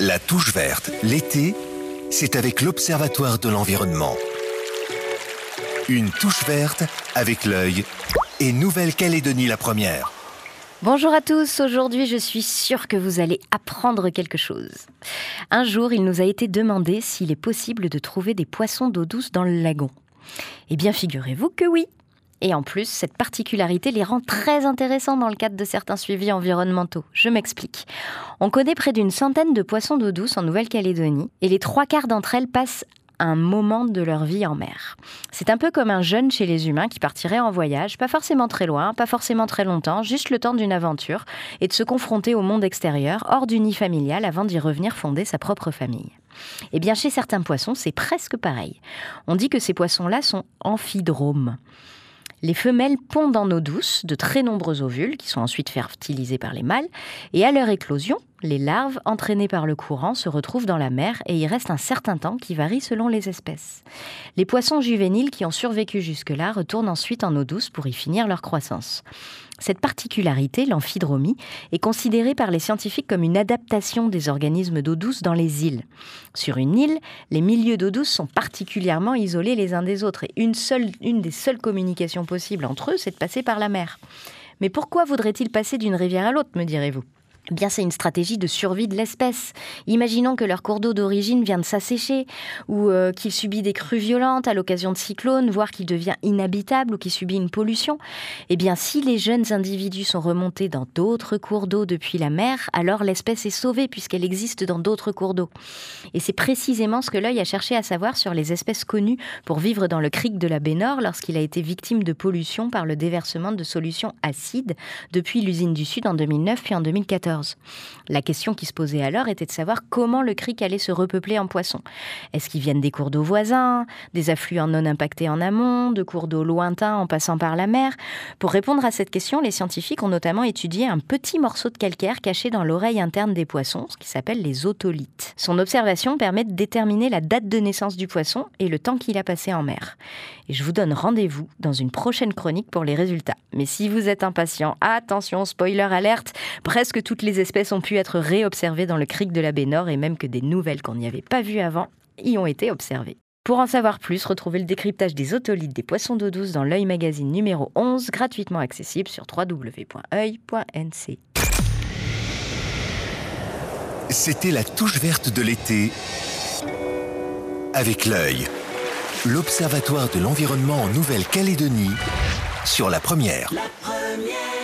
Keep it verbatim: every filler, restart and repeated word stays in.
La touche verte, l'été, c'est avec l'Observatoire de l'environnement. Une touche verte avec l'œil et Nouvelle-Calédonie la première. Bonjour à tous, aujourd'hui je suis sûre que vous allez apprendre quelque chose. Un jour, il nous a été demandé s'il est possible de trouver des poissons d'eau douce dans le lagon. Eh bien, figurez-vous que oui. Et en plus, cette particularité les rend très intéressants dans le cadre de certains suivis environnementaux. Je m'explique. On connaît près d'une centaine de poissons d'eau douce en Nouvelle-Calédonie et les trois quarts d'entre elles passent un moment de leur vie en mer. C'est un peu comme un jeune chez les humains qui partirait en voyage, pas forcément très loin, pas forcément très longtemps, juste le temps d'une aventure et de se confronter au monde extérieur, hors du nid familial, avant d'y revenir fonder sa propre famille. Eh bien, chez certains poissons, c'est presque pareil. On dit que ces poissons-là sont amphidromes. Les femelles pondent en eau douce de très nombreux ovules qui sont ensuite fertilisés par les mâles et à leur éclosion, les larves, entraînées par le courant, se retrouvent dans la mer et y restent un certain temps qui varie selon les espèces. Les poissons juvéniles qui ont survécu jusque-là retournent ensuite en eau douce pour y finir leur croissance. Cette particularité, l'amphidromie, est considérée par les scientifiques comme une adaptation des organismes d'eau douce dans les îles. Sur une île, les milieux d'eau douce sont particulièrement isolés les uns des autres et une, seule, une des seules communications possibles entre eux, c'est de passer par la mer. Mais pourquoi voudrait-il passer d'une rivière à l'autre, me direz-vous ? Eh bien, c'est une stratégie de survie de l'espèce. Imaginons que leur cours d'eau d'origine vient de s'assécher, ou euh, qu'il subit des crues violentes à l'occasion de cyclones, voire qu'il devient inhabitable ou qu'il subit une pollution. Eh bien, si les jeunes individus sont remontés dans d'autres cours d'eau depuis la mer, alors l'espèce est sauvée puisqu'elle existe dans d'autres cours d'eau. Et c'est précisément ce que l'œil a cherché à savoir sur les espèces connues pour vivre dans le crick de la baie Nord lorsqu'il a été victime de pollution par le déversement de solutions acides depuis l'usine du Sud en deux mille neuf puis en deux mille quatorze. La question qui se posait alors était de savoir comment le crick allait se repeupler en poissons. Est-ce qu'ils viennent des cours d'eau voisins, des affluents non impactés en amont, de cours d'eau lointains en passant par la mer ? Pour répondre à cette question, les scientifiques ont notamment étudié un petit morceau de calcaire caché dans l'oreille interne des poissons, ce qui s'appelle les otolithes. Son observation permet de déterminer la date de naissance du poisson et le temps qu'il a passé en mer. Et je vous donne rendez-vous dans une prochaine chronique pour les résultats. Mais si vous êtes impatient, attention, spoiler alerte, presque toutes les espèces ont pu être réobservées dans le crick de la baie Nord et même que des nouvelles qu'on n'y avait pas vues avant y ont été observées. Pour en savoir plus, retrouvez le décryptage des otolithes des poissons d'eau douce dans l'Œil Magazine numéro onze, gratuitement accessible sur w w w point oeil point n c. C'était la touche verte de l'été avec l'œil. L'Observatoire de l'environnement en Nouvelle-Calédonie sur la première. La première.